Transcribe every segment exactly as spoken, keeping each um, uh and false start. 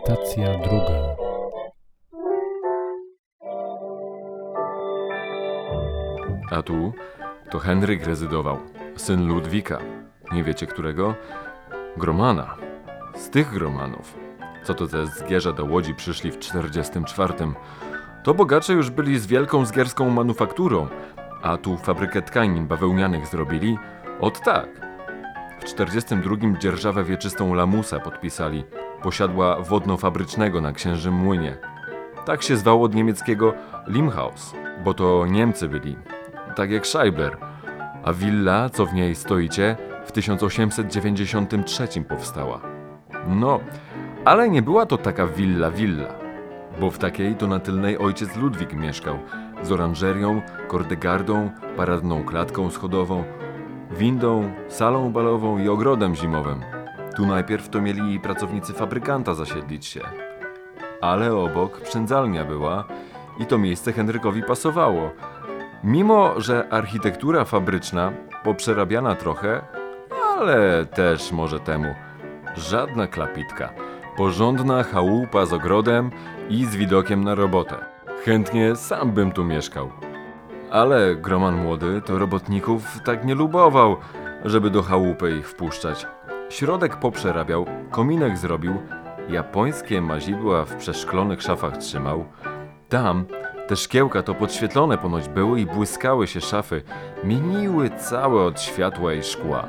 Stacja druga. A tu to Henryk rezydował, syn Ludwika. Nie wiecie którego? Gromana. Z tych Gromanów, co to ze Zgierza do Łodzi przyszli w czterdziestym czwartym, to bogacze już byli z wielką zgierską manufakturą, a tu fabrykę tkanin bawełnianych zrobili, ot tak. W czterdziestym drugim dzierżawę wieczystą Lamusa podpisali, posiadła wodno-fabrycznego na Księżym Młynie. Tak się zwał od niemieckiego Limhaus, bo to Niemcy byli, tak jak Scheibler, a willa, co w niej stoicie, w tysiąc osiemset dziewięćdziesiątym trzecim powstała. No, ale nie była to taka willa-willa, bo w takiej to na Tylnej ojciec Ludwik mieszkał, z oranżerią, kordegardą, paradną klatką schodową, windą, salą balową i ogrodem zimowym. Tu najpierw to mieli pracownicy fabrykanta zasiedlić się. Ale obok przędzalnia była i to miejsce Henrykowi pasowało. Mimo że architektura fabryczna poprzerabiana trochę, ale też może temu. Żadna klapitka. Porządna chałupa z ogrodem i z widokiem na robotę. Chętnie sam bym tu mieszkał. Ale Groman młody to robotników tak nie lubował, żeby do chałupy ich wpuszczać. Środek poprzerabiał, kominek zrobił, japońskie mazidła w przeszklonych szafach trzymał. Tam te szkiełka to podświetlone ponoć były i błyskały się szafy, mieniły całe od światła i szkła.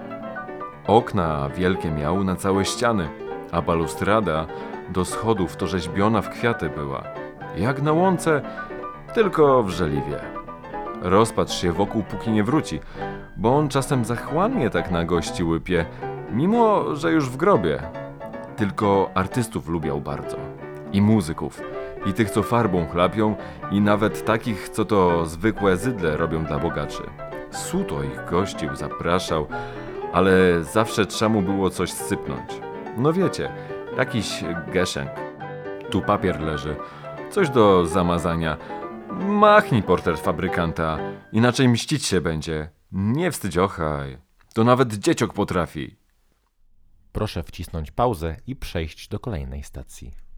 Okna wielkie miał na całe ściany, a balustrada do schodów to rzeźbiona w kwiaty była. Jak na łące, tylko w żeliwie. Rozpatrz się wokół, póki nie wróci, bo on czasem zachłannie tak na gości łypie, mimo że już w grobie. Tylko artystów lubiał bardzo. I muzyków. I tych, co farbą chlapią, i nawet takich, co to zwykłe zydle robią dla bogaczy. Suto ich gościł, zapraszał, ale zawsze trzeba mu było coś sypnąć. No wiecie, jakiś geszenk. Tu papier leży, coś do zamazania. Machnij portret fabrykanta, inaczej mścić się będzie. Nie wstydziochaj, to nawet dzieciok potrafi. Proszę wcisnąć pauzę i przejść do kolejnej stacji.